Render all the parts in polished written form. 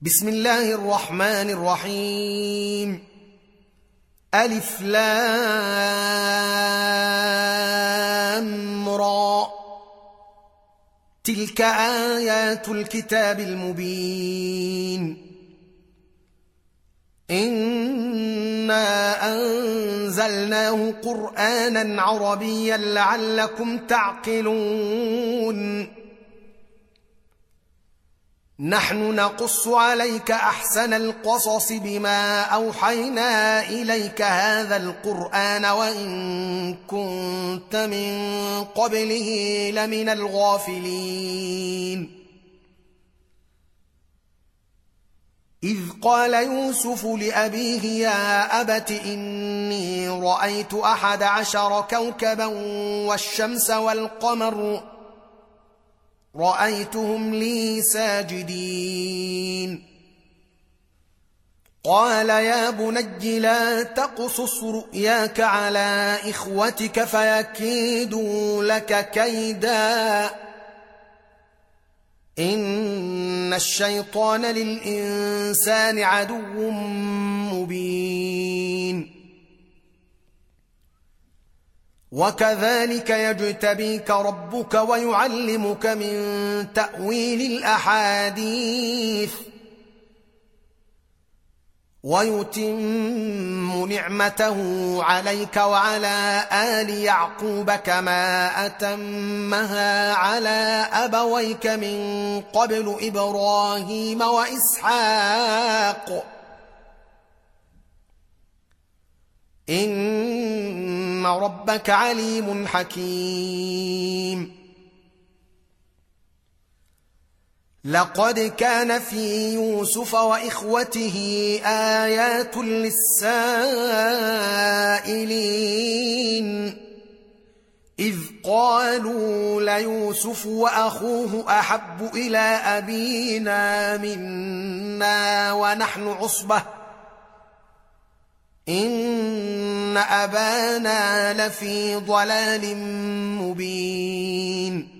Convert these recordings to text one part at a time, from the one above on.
بسم الله الرحمن الرحيم. ألف لام را. تلك آيات الكتاب المبين. إنا أنزلناه قرآنا عربيا لعلكم تعقلون. نحن نقص عليك أحسن القصص بما أوحينا إليك هذا القرآن وإن كنت من قبله لمن الغافلين. إذ قال يوسف لأبيه يا أبت إني رأيت 11 كوكبا والشمس والقمر رأيتهم لي ساجدين. قال يا بني لا تقصص رؤياك على إخوتك فيكيدوا لك كيدا إن الشيطان للإنسان عدو مبين. وكذلك يجتبيك ربك ويعلمك من تأويل الأحاديث ويتم نعمته عليك وعلى آل يعقوب كما أتمها على أبويك من قبل إبراهيم وإسحاق إن ربك عليم حكيم. لقد كان في يوسف وإخوته آيات للسائلين إذ قالوا ليوسف وأخوه أحب إلى أبينا منا ونحن عصبة إن أبانا لفي ضلال مبين.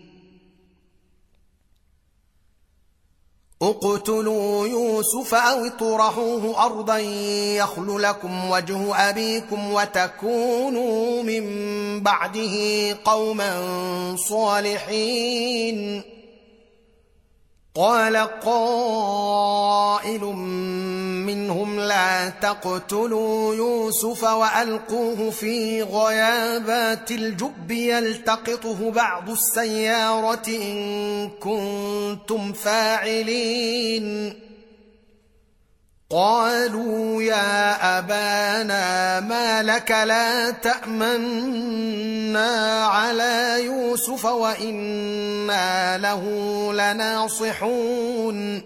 اقتلوا يوسف أو اطرحوه أرضا يخل لكم وجه أبيكم وتكونوا من بعده قوما صالحين. قال قائل منهم لا تقتلوا يوسف وألقوه في غيابات الجب يلتقطه بعض السيارة إن كنتم فاعلين. قالوا يا أبانا ما لك لا تأمنا على يوسف وإنا له لناصحون.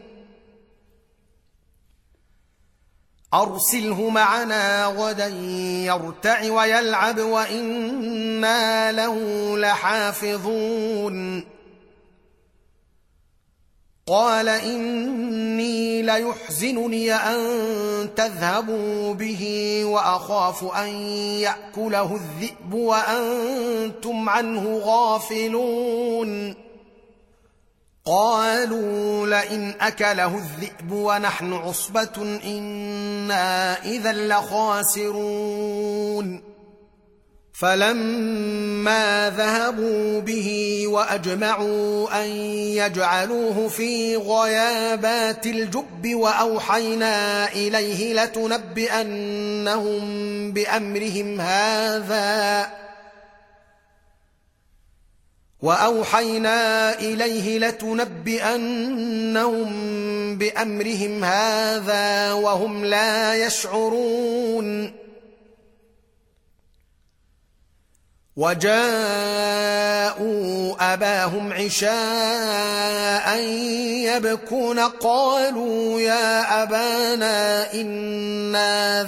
أرسله معنا غدا يرتع ويلعب وإنا له لحافظون. قال إني ليحزنني أن تذهبوا به وأخاف أن يأكله الذئب وأنتم عنه غافلون. قالوا لئن أكله الذئب ونحن عصبة إنا إذا لخاسرون. فلما ذهبوا به وأجمعوا أن يجعلوه في غيابات الجب وأوحينا إليه لتنبئنهم بأمرهم هذا وهم لا يشعرون. وجاءوا أباهم عشاء يبكون قالوا يا أبانا إنا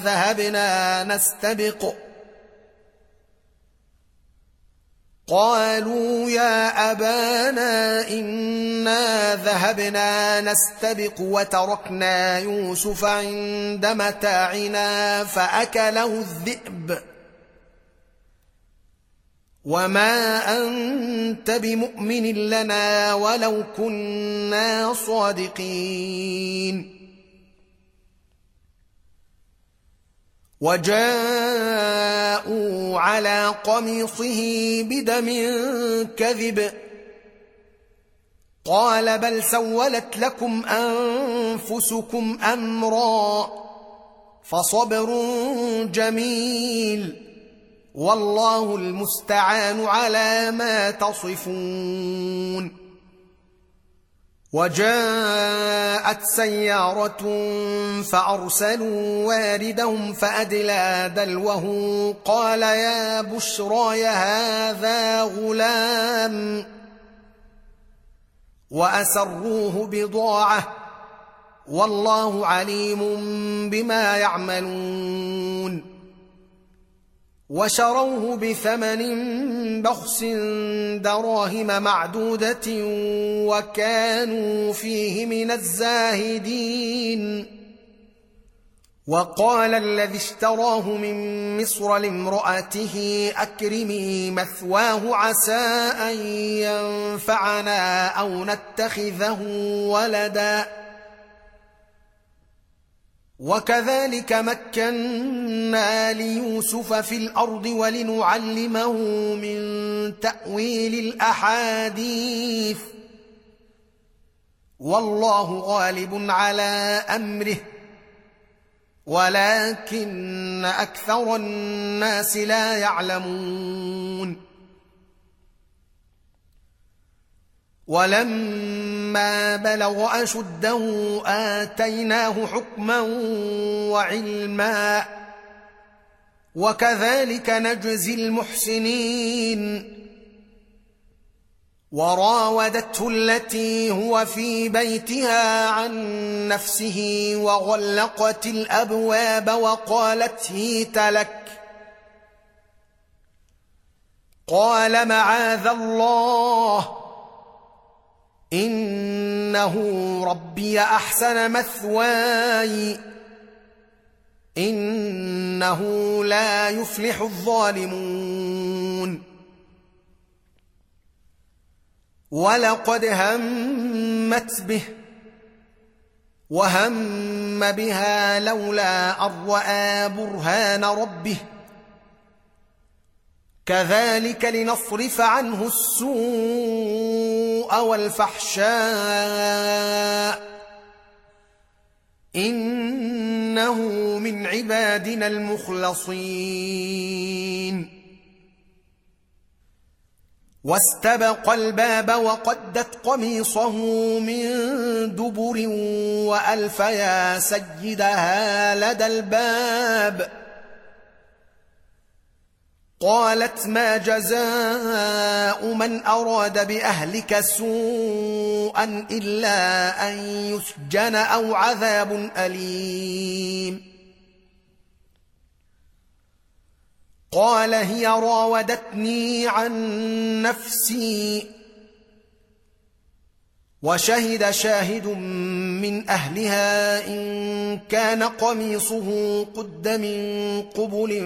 ذهبنا نستبق وتركنا يوسف عند متاعنا فأكله الذئب وما أنت بمؤمن لنا ولو كنا صادقين وجاءوا على قميصه بدم كذب قال بل سولت لكم أنفسكم أمرا فصبر جميل والله المستعان على ما تصفون. وجاءت سيارة فأرسلوا واردهم فأدلى دلوه قال يا بشرى هذا غلام وأسروه بضاعة والله عليم بما يعملون. وشروه بثمن بخس دراهم معدودة وكانوا فيه من الزاهدين. وقال الذي اشتراه من مصر لامرأته أكرمي مثواه عسى أن ينفعنا أو نتخذه ولدا وكذلك مكنا ليوسف في الأرض ولنعلمه من تأويل الأحاديث والله غالب على أمره ولكن أكثر الناس لا يعلمون. ولما بلغ أشده آتيناه حكما وعلما وكذلك نجزي المحسنين. وراودته التي هو في بيتها عن نفسه وغلقت الأبواب وقالت هيت لك قال معاذ الله إنه ربي أحسن مثواي إنه لا يفلح الظالمون. ولقد همت به وهم بها لولا أن رأى برهان ربه كذلك لنصرف عنه السوء والفحشاء إنه من عبادنا المخلصين. واستبق الباب وقدت قميصه من دبر وألف يا سيدها لدى الباب قالت ما جزاء من أراد بأهلك سوءا إلا أن يسجن أو عذاب أليم. قال هي راودتني عن نفسي وشهد شاهد من أهلها إن كان قميصه قد من قبل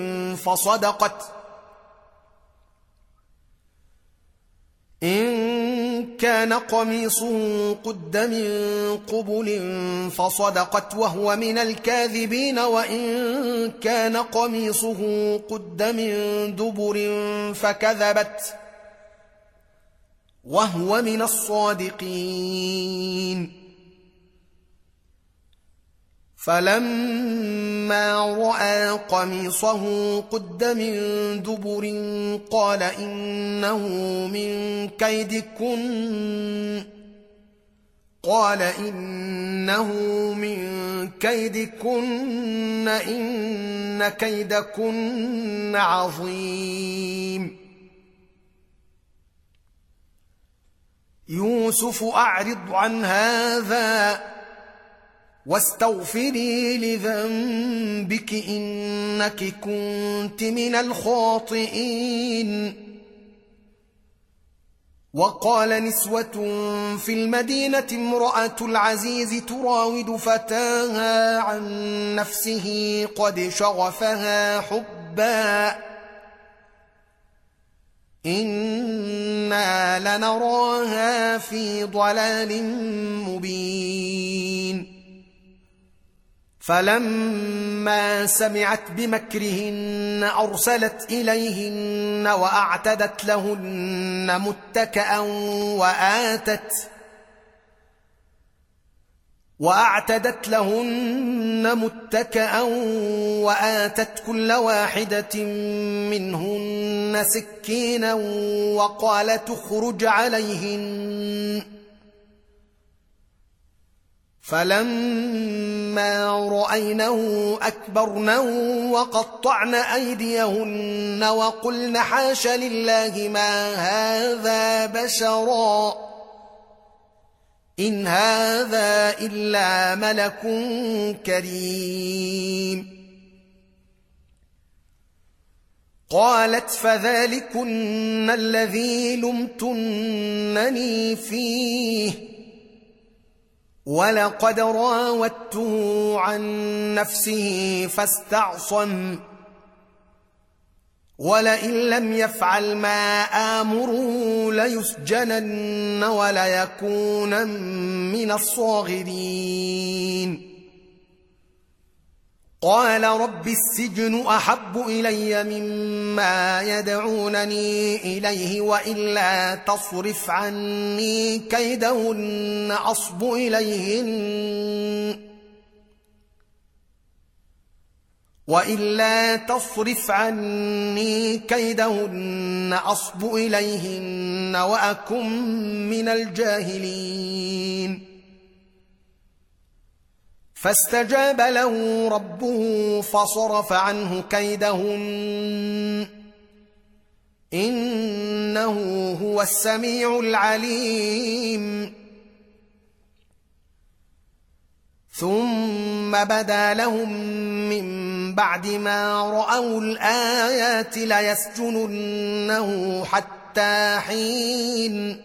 فصدقت وهو من الكاذبين وإن كان قميصه قد من دبر فكذبت وهو من الصادقين. فلما رأى قميصه قد من دبر قال إنه من كيدكن إن كيدكن عظيم. يوسف أعرض عن هذا واستغفري لذنبك إنك كنت من الخاطئين. وقال نسوة في المدينة امرأة العزيز تراود فتاها عن نفسه قد شغفها حبا إنا لنراها في ضلال مبين. فلما سمعت بمكرهن أرسلت إليهن وأعتدت لهن متكأ وآتت كل واحدة منهن سكينا وقالت اخرج عليهن. فلما رأينه أكبرنه وقطعن أيديهن وقلن حاش لله ما هذا بشرا إن هذا إلا ملك كريم. قالت فذلكن الذي لمتنني فيه ولقد راودته عن نفسه فاستعصم ولئن لم يفعل ما آمره ليسجنن وليكونن من الصاغرين. قال رب السجن أحب إلي مما يدعونني إليه وإلا تصرف عني كيدهن أصب إليهن وأكن من الجاهلين. فاستجاب له ربه فصرف عنه كيدهن إنه هو السميع العليم. ثم بدا لهم من بعد ما رأوا الآيات ليسجننه حتى حين.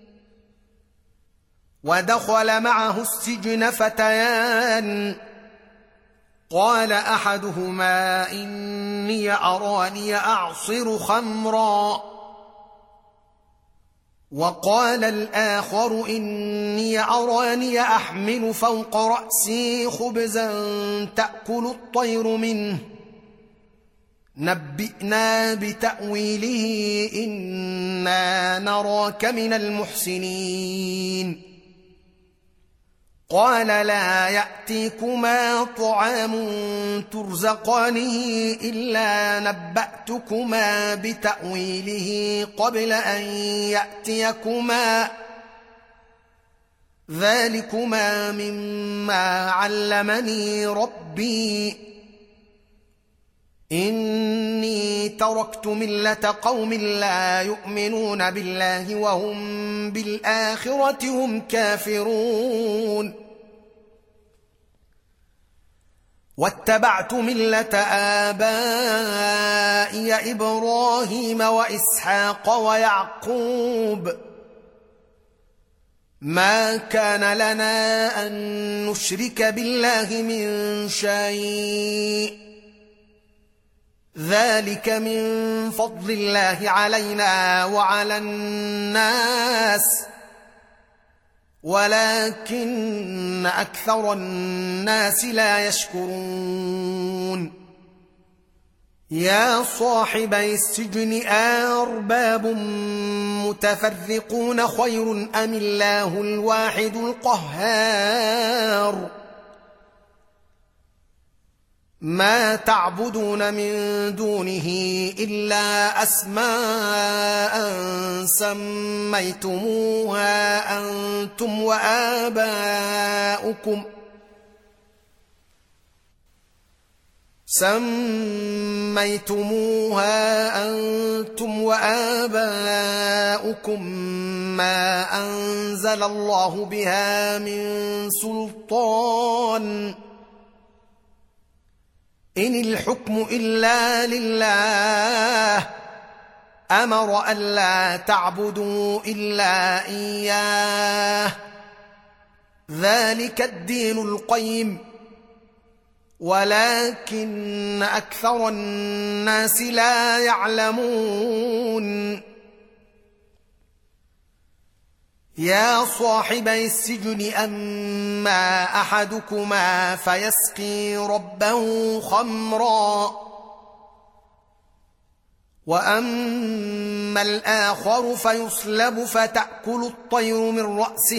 ودخل معه السجن فتيان قال أحدهما إني أراني أعصر خمرا وقال الآخر إني أراني أحمل فوق رأسي خبزا تأكل الطير منه نبئنا بتأويله إنا نراك من المحسنين. قال لا يأتيكما طعام ترزقانه إلا نبأتكما بتأويله قبل أن يأتيكما ذلكما مما علمني ربي إني تركت ملة قوم لا يؤمنون بالله وهم بالآخرة هم كافرون واتبعت ملة آبائي إبراهيم وإسحاق ويعقوب ما كان لنا أن نشرك بالله من شيء ذلك من فضل الله علينا وعلى الناس ولكن أكثر الناس لا يشكرون. يا صاحبي السجن أرباب متفرقون خير أم الله الواحد القهار ما تعبدون من دونه إلا أسماء سميتموها أنتم وآباؤكم ما أنزل الله بها من سلطان إن الحكم إلا لله أمر ألا تعبدوا إلا إياه ذلك الدين القيم ولكن أكثر الناس لا يعلمون. يا صاحبي السجن أما أحدكما فيسقي ربه خمرا وأما الآخر فيصلب فتأكل الطير من رأسه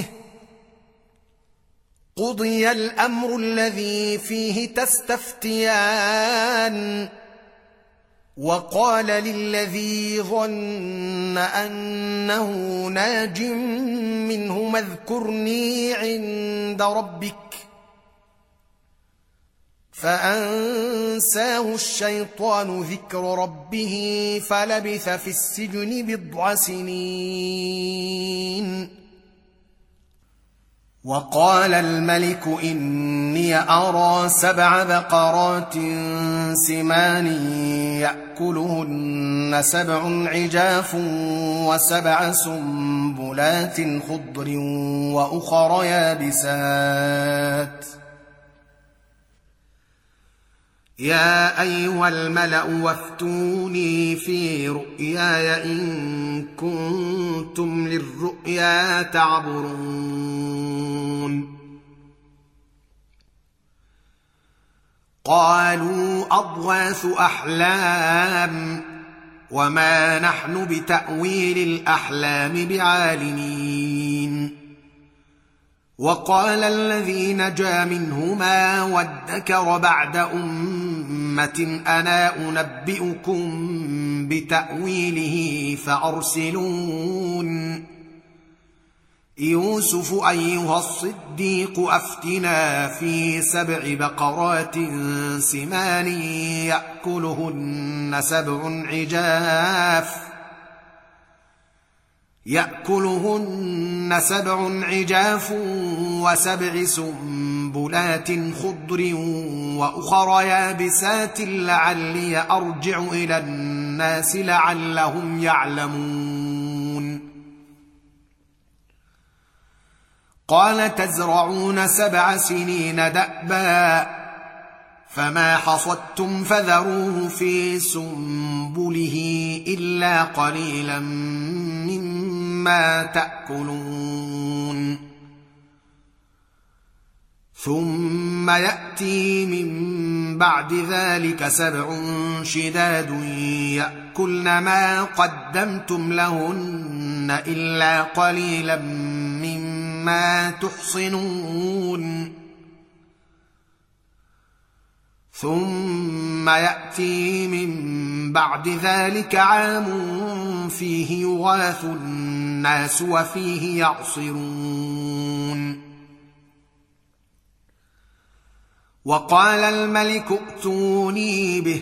قضي الأمر الذي فيه تستفتيان وقال للذي ظن أنه ناج منهما اذكرني عند ربك فأنساه الشيطان ذكر ربه فلبث في السجن 10 سنين. وقال الملك إني أرى 7 بقرات سمان يأكلهن 7 عجاف و7 سنبلات خضر وأخر يابسات يا أيها الملأ وافتوني في رؤياي إن كنتم للرؤيا تعبرون. قالوا أضغاث أحلام وما نحن بتأويل الأحلام بعالمين. وقال الذي نجا منهما وادكر بعد أمة أنا أنبئكم بتأويله فأرسلون. يوسف أيها الصديق أفتنا في 7 بقرات سمان يأكلهن 7 عجاف و7 سنبلات خضر وأخر يابسات لعلي أرجع إلى الناس لعلهم يعلمون. قال تزرعون 7 سنين دأبا فما حصدتم فذروه في سنبله إلا قليلا مما تأكلون. ثم يأتي من بعد ذلك 7 شداد يأكلن ما قدمتم لهن إلا قليلا مما تحصنون. ثم يأتي من بعد ذلك عام فيه يغاث الناس وفيه يعصرون. وقال الملك ائتوني به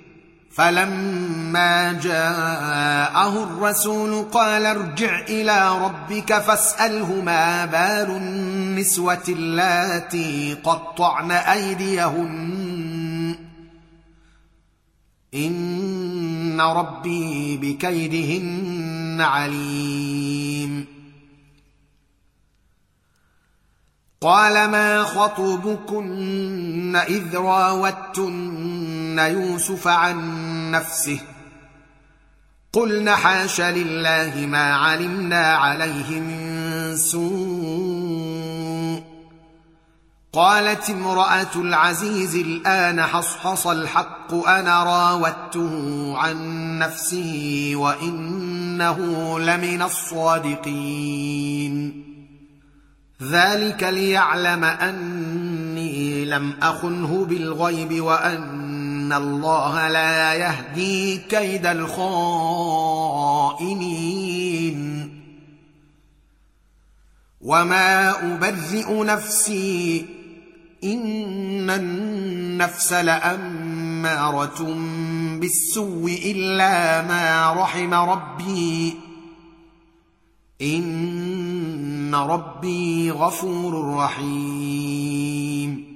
فلما جاءه الرسول قال ارجع إلى ربك فاسأله ما بال النسوة اللاتي قطعن أيديهن إن ربي بكيدهن عليم. قال ما خطبكن إذ راوتن يوسف عن نفسه قلن حاش لله ما علمنا عليه من سوء. قالت امرأة العزيز الآن حصحص الحق أنا راودته عن نفسه وإنه لمن الصادقين. ذلك ليعلم أني لم أخنه بالغيب وأن الله لا يهدي كيد الخائنين. وما أبرئ نفسي إن النفس لأمارة بالسوء إلا ما رحم ربي إن ربي غفور رحيم.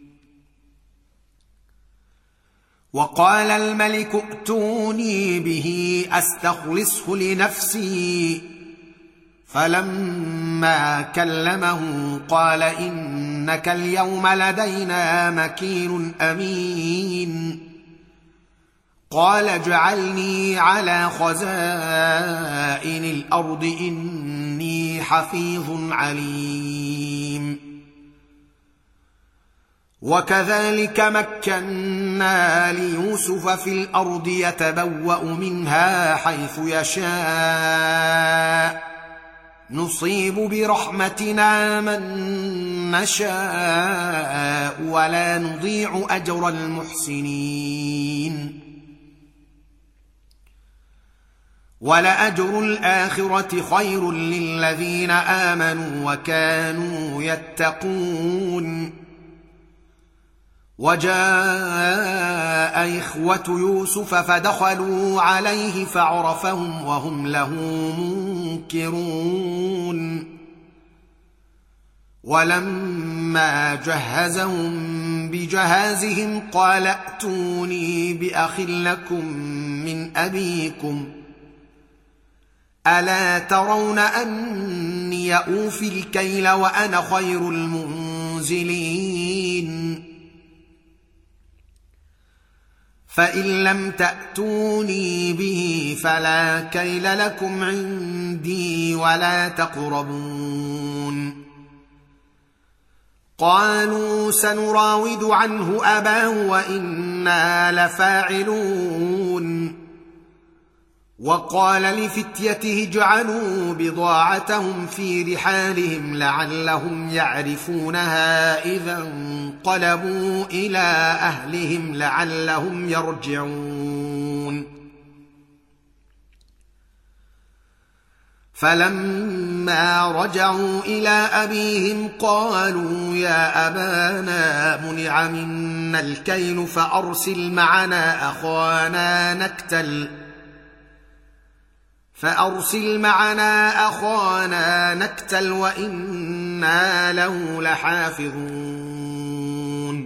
وقال الملك ائتوني به أستخلصه لنفسي فلما كلمه قال إنك اليوم لدينا مكين أمين. قال اجعلني على خزائن الأرض إني حفيظ عليم. وكذلك مكنا ليوسف في الأرض يتبوأ منها حيث يشاء نصيب برحمتنا من نشاء ولا نضيع أجر المحسنين. ولأجر الآخرة خير للذين آمنوا وكانوا يتقون. وجاء إخوة يوسف فدخلوا عليه فعرفهم وهم له منكرون. ولما جهزهم بجهازهم قال ائتوني بأخ لكم من أبيكم ألا ترون أني أوفي الكيل وأنا خير المنزلين. فإن لم تأتوني به فلا كيل لكم عندي ولا تقربون. قالوا سنراود عنه أباه وإنا لفاعلون. وقال لفتيته اجعلوا بضاعتهم في رحالهم لعلهم يعرفونها إذا انقلبوا إلى أهلهم لعلهم يرجعون. فلما رجعوا إلى أبيهم قالوا يا أبانا منع منا الكيل فأرسل معنا أخانا نكتل وإنا له لحافظون.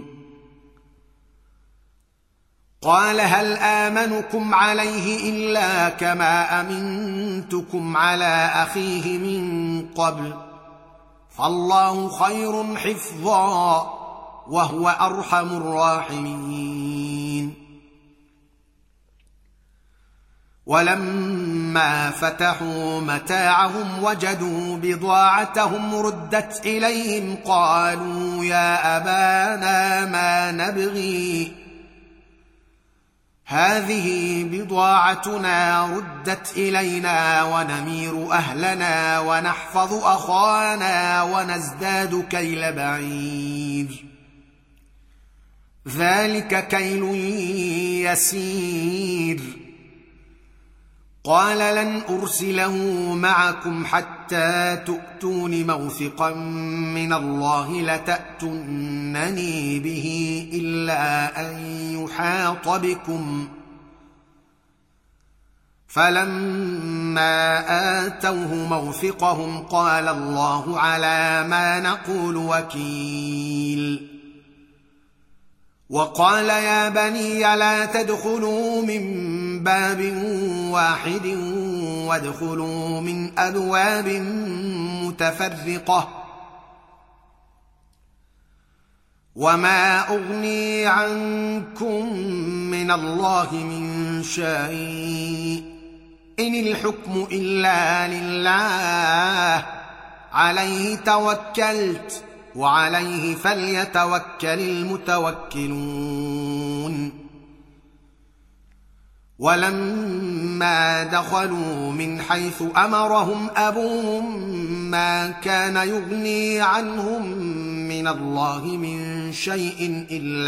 قال هل آمنكم عليه إلا كما أمنتكم على أخيه من قبل فالله خير حفظا وهو أرحم الراحمين. ولما فتحوا متاعهم وجدوا بضاعتهم ردت إليهم قالوا يا أبانا ما نبغي هذه بضاعتنا ردت إلينا ونمير أهلنا ونحفظ أخانا ونزداد كيل بعير ذلك كيل يسير. قال لن أرسله معكم حتى تؤتون موثقا من الله لتأتونني به إلا أن يحاط بكم. فلما آتوه موثقهم قال الله على ما نقول وكيل. وقال يا بني لا تدخلوا من باب واحد وادخلوا من أبواب متفرقة وما أغني عنكم من الله من شيء إن الحكم إلا لله عليه توكلت وعليه فليتوكل المتوكلون. ولما دخلوا من حيث أمرهم أبوهم ما كان يغني عنهم من الله من شيء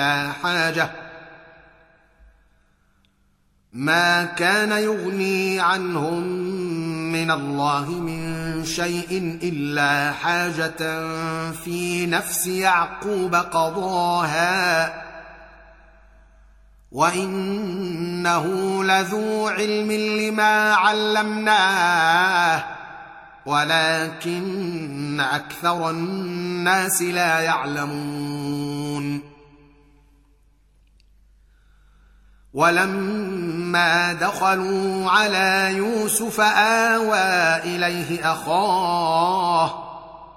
إلا حاجة في نفس يعقوب قضاها وإنه لذو علم لما علمناه ولكن أكثر الناس لا يعلمون. ولما دخلوا على يوسف آوى إليه أخاه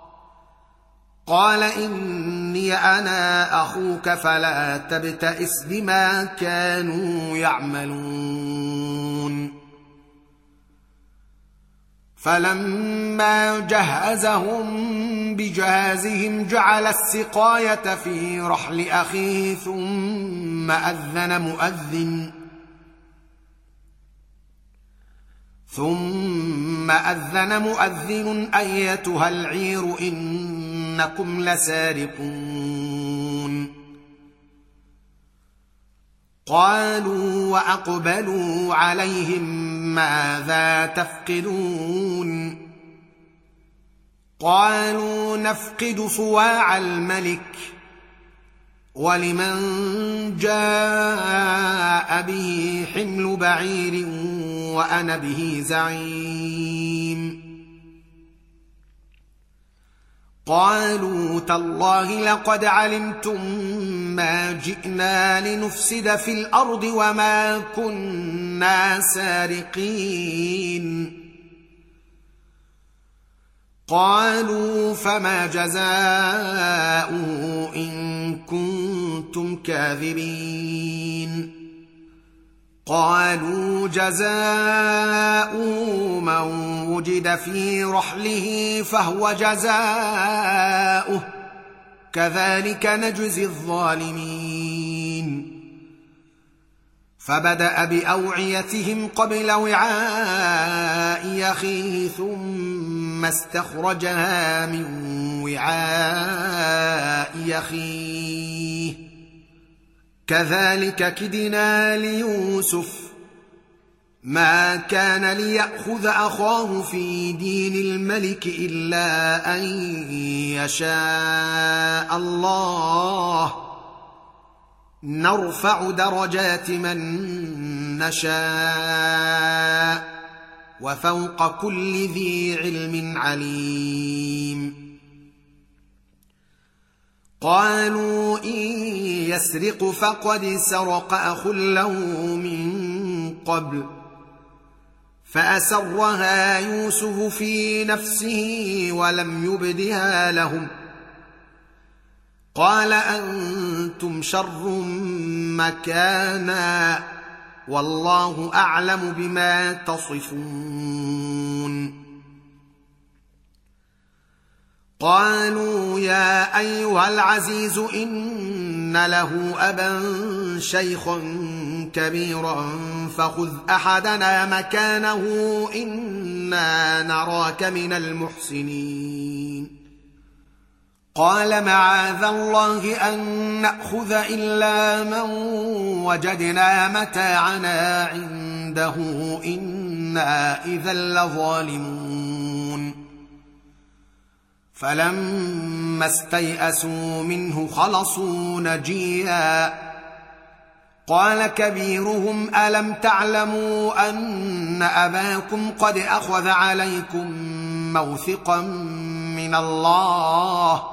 قال إني أنا أخوك فلا تبتئس بما كانوا يعملون. فلما جهزهم بجهازهم جعل السقاية في رحل أخيه ثم أذن مؤذن أيتها العير إنكم لسارقون قالوا وأقبلوا عليهم ماذا تفقدون قالوا نفقد صواع الملك ولمن جاء به حمل بعير وأنا به زعيم قالوا تالله لقد علمتم ما جئنا لنفسد في الأرض وما كنا سارقين قالوا فما جزاؤه إن كنتم كاذبين قالوا جزاؤه من وجد في رحله فهو جزاؤه كذلك نجزي الظالمين فبدأ بأوعيتهم قبل وعاء أخيه ثم استخرجها من وعاء أخيه كذلك كدنا ليوسف ما كان ليأخذ أخاه في دين الملك إلا أن يشاء الله نرفع درجات من نشاء وفوق كل ذي علم عليم قالوا إن يسرق فقد سرق أخ له من قبل فأسرها يوسف في نفسه ولم يبدها لهم قال أنتم شر مكانا والله أعلم بما تصفون قالوا يا أيها العزيز إن له أبا شيخا كبيرا فخذ أحدنا مكانه إنا نراك من المحسنين قال معاذ الله أن نأخذ إلا من وجدنا متاعنا عنده إنا إذا لظالمون فلما استيئسوا منه خلصوا نجيا قال كبيرهم ألم تعلموا أن أباكم قد أخذ عليكم موثقا من الله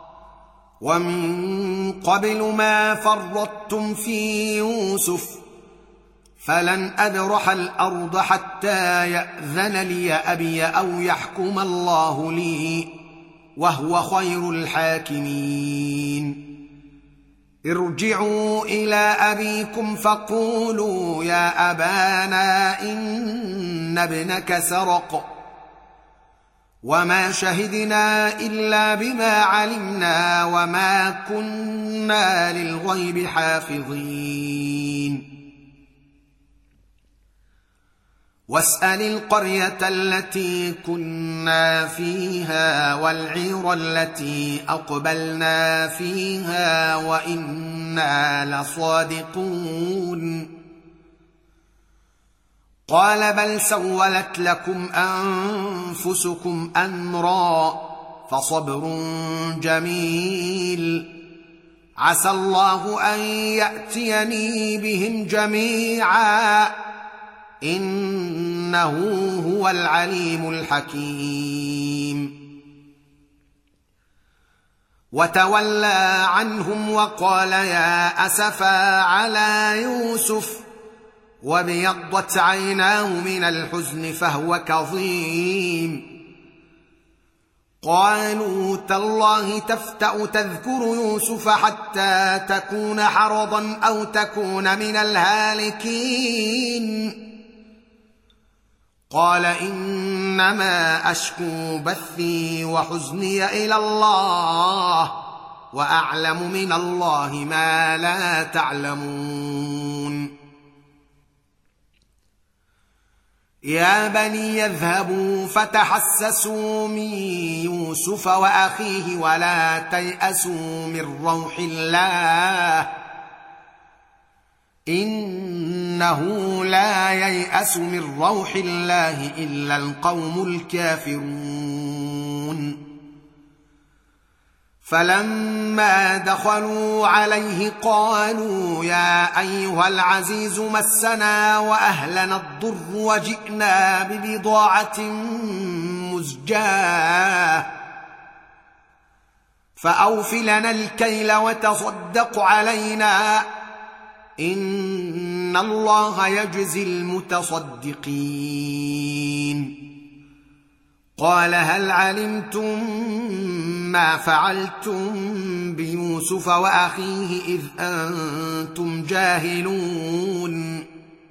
ومن قبل ما فرطتم في يوسف فلن أبرح الأرض حتى يأذن لي أبي أو يحكم الله لي وهو خير الحاكمين ارجعوا إلى أبيكم فقولوا يا أبانا إن ابنك سرق وما شهدنا إلا بما علمنا وما كنا للغيب حافظين واسأل القرية التي كنا فيها والعير التي أقبلنا فيها وإنا لصادقون قال بل سولت لكم أنفسكم أمرا فصبر جميل عسى الله أن يأتيني بهم جميعا إنه هو العليم الحكيم وتولى عنهم وقال يا أسفا على يوسف وابيضت عيناه من الحزن فهو كظيم قالوا تالله تفتأ تذكر يوسف حتى تكون حرضا أو تكون من الهالكين قال إنما أشكو بثي وحزني إلى الله وأعلم من الله ما لا تعلمون. يا بني يذهبوا فتحسسوا من يوسف وأخيه ولا تيأسوا من روح الله إنه لا ييأس من روح الله إلا القوم الكافرون. فلما دخلوا عليه قالوا يا أيها العزيز مسنا وأهلنا الضر وجئنا ببضاعة مزجاة فأوف لنا الكيل وتصدق علينا إن الله يجزي المتصدقين. قال هل علمتم ما فعلتم بيوسف وأخيه إذ أنتم جاهلون؟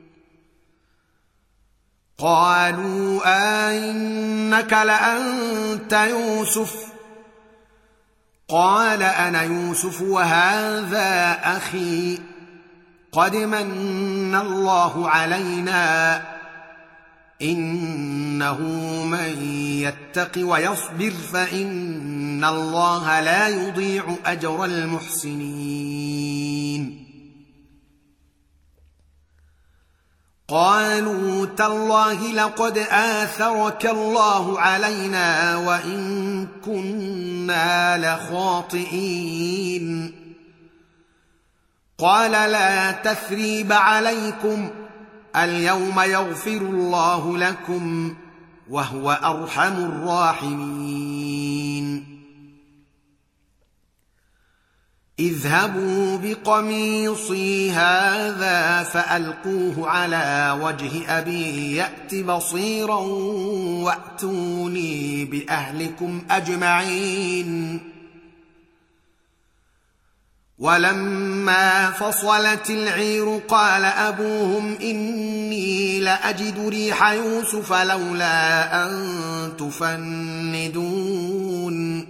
قالوا أئنك لأنت يوسف؟ قال أنا يوسف وهذا أخي قد من الله علينا إنه من يتق ويصبر فإن الله لا يضيع أجر المحسنين. قالوا تالله لقد آثرك الله علينا وإن كنا لخاطئين. قال لا تثريب عليكم اليوم يغفر الله لكم وهو أرحم الراحمين. اذهبوا بقميصي هذا فألقوه على وجه أبي يأت بصيرا وأتوني بأهلكم أجمعين. ولما فصلت العير قال أبوهم إني لأجد ريح يوسف لولا أن تفندون.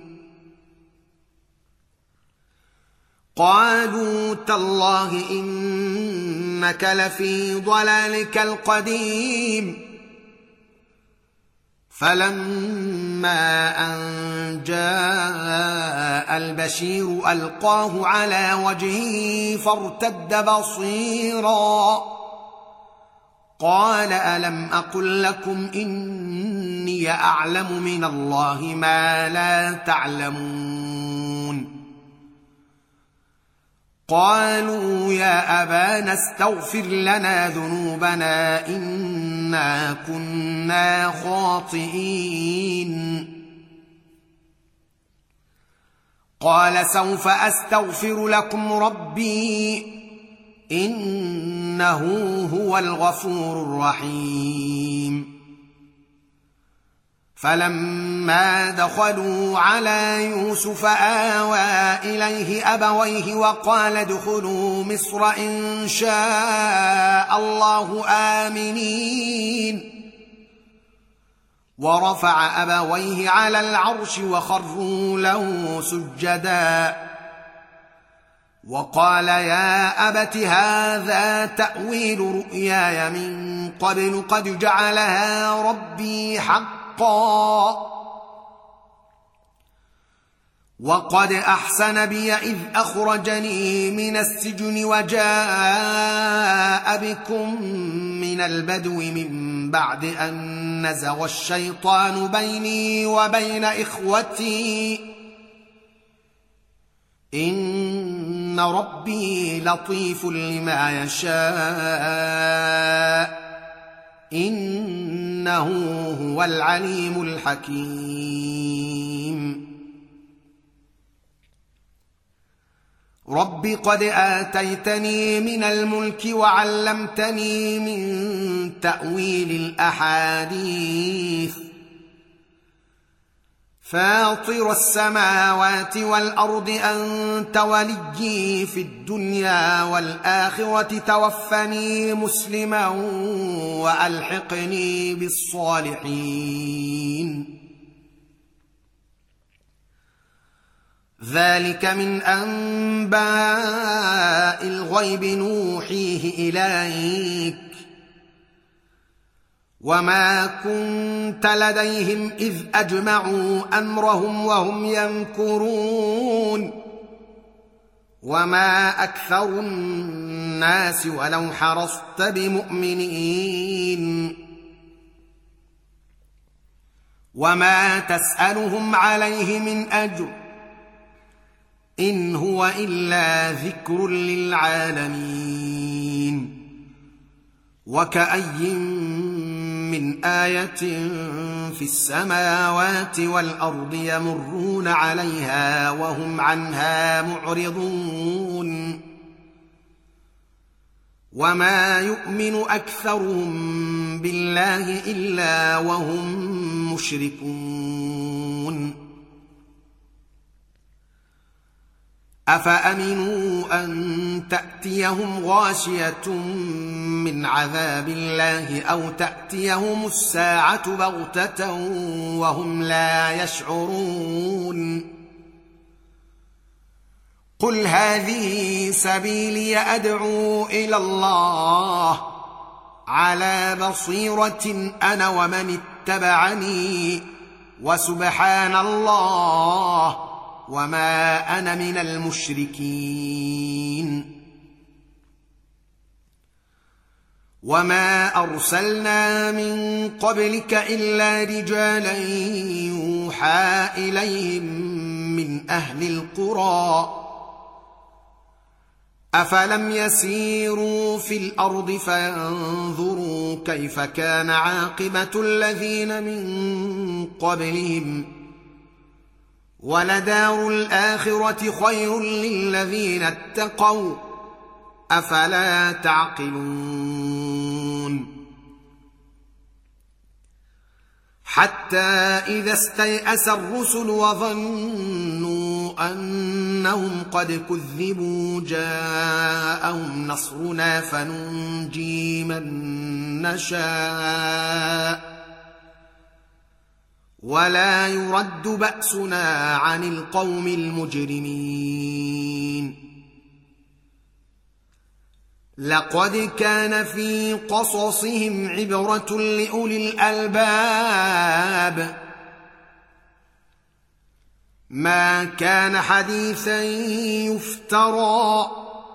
قالوا تالله إنك لفي ضلالك القديم. فلما أن جاء البشير ألقاه على وجهه فارتد بصيرا قال ألم أقل لكم إني أعلم من الله ما لا تعلمون. قالوا يا أبانا استغفر لنا ذنوبنا إنا كنا خاطئين. قال سوف أستغفر لكم ربي إنه هو الغفور الرحيم. فلما دخلوا على يوسف آوى إليه أبويه وقال ادخلوا مصر إن شاء الله آمنين. ورفع أبويه على العرش وخروا له سجدا وقال يا أبت هذا تأويل رؤياي من قبل قد جعلها ربي حقا وقد أحسن بي إذ أخرجني من السجن وجاء بكم من البدو من بعد أن نزغ الشيطان بيني وبين إخوتي إن ربي لطيف لما يشاء إنه هو العليم الحكيم. رب قد آتيتني من الملك وعلمتني من تأويل الأحاديث فاطر السماوات والأرض أنت وليي في الدنيا والآخرة توفني مسلما وألحقني بالصالحين ذلك من أنباء الغيب نوحيه إليك وما كنت لديهم إذ أجمعوا أمرهم وهم يمكرون وما أكثر الناس ولو حرصت بمؤمنين وما تسألهم عليه من أجر إن هو إلا ذكر للعالمين وكأي من آية في السماوات والأرض يمرون عليها وهم عنها معرضون وما يؤمن أكثرهم بالله إلا وهم مشركون أفأمنوا أن تأتيهم غاشية من عذاب الله أو تأتيهم الساعة بغتة وهم لا يشعرون قل هذه سبيلي أدعو إلى الله على بصيرة أنا ومن اتبعني وسبحان الله وما أنا من المشركين وما أرسلنا من قبلك إلا رجالا يوحى إليهم من أهل القرى أفلم يسيروا في الأرض فينظروا كيف كان عاقبة الذين من قبلهم ولدار الآخرة خير للذين اتقوا أفلا تعقلون حتى إذا استيأس الرسل وظنوا أنهم قد كذبوا جاءهم نصرنا فننجي من نشاء ولا يرد بأسنا عن القوم المجرمين لقد كان في قصصهم عبرة لأولي الألباب ما كان حديثا يفترى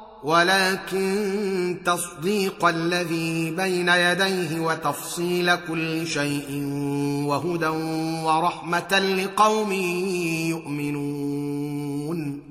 ولكن تصديق الذي بين يديه وتفصيل كل شيء وهدى ورحمة لقوم يؤمنون